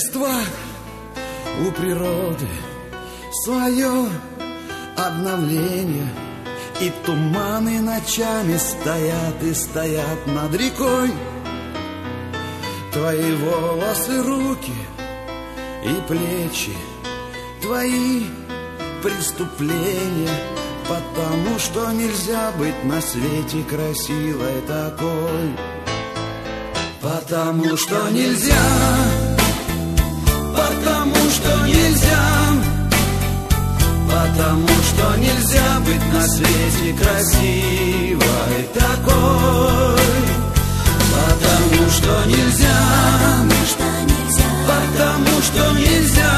листва у природы свое обновление, и туманы ночами стоят и стоят над рекой. Твои волосы, руки и плечи, твои преступления, потому что нельзя быть на свете красивой такой. Потому что нельзя, потому что нельзя, потому что нельзя быть на свете красивой такой. Потому что нельзя, потому что нельзя,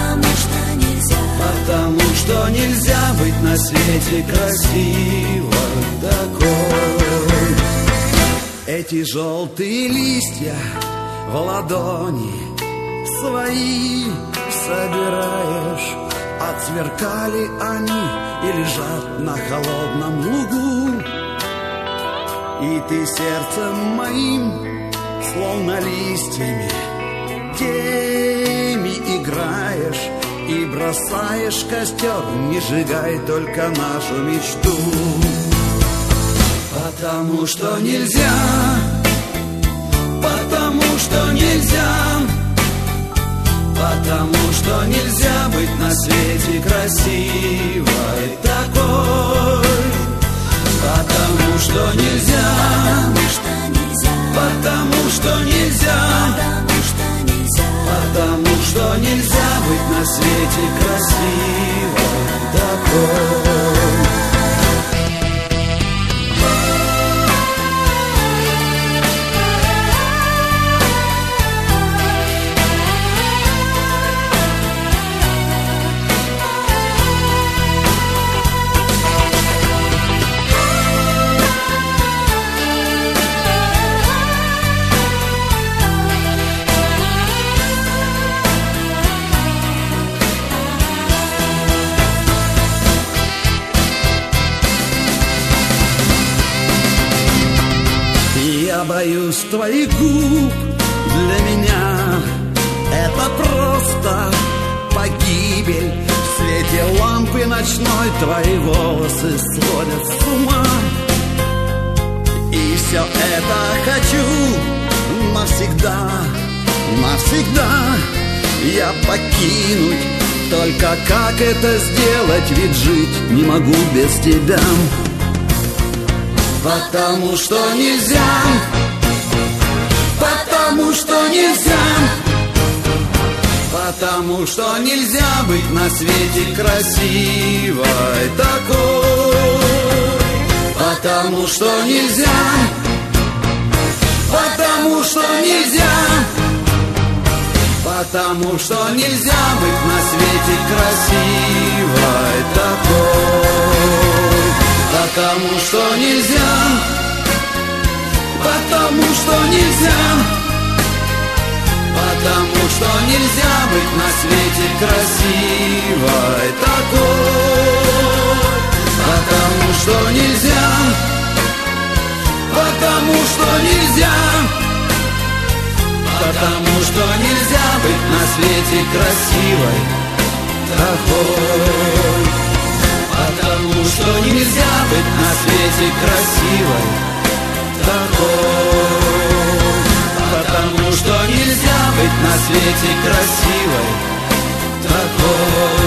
потому что нельзя быть на свете красивой такой. Эти желтые листья в ладони свои собираешь, отсверкали они и лежат на холодном лугу. И ты сердцем моим, словно листьями, теми играешь и бросаешь костер, не сжигай только нашу мечту. Потому что нельзя, потому что нельзя, потому что нельзя быть на свете красивой такой. Потому что нельзя, потому что нельзя, потому что нельзя быть на свете красивой такой. Я боюсь твоих губ, для меня это просто погибель. В свете лампы ночной твои волосы сводят с ума. И все это хочу навсегда, навсегда я покинуть. Только как это сделать, ведь жить не могу без тебя. Потому что нельзя, потому что нельзя, потому что нельзя быть на свете красивой такой. Потому что нельзя, потому что нельзя, потому что нельзя быть на свете красивой такой. Потому что нельзя, потому что нельзя, потому что нельзя быть на свете красивой такой. Потому что нельзя, потому что нельзя, потому что нельзя быть на свете красивой такой. Потому что нельзя быть на свете красивой такой. Потому что нельзя быть на свете красивой такой.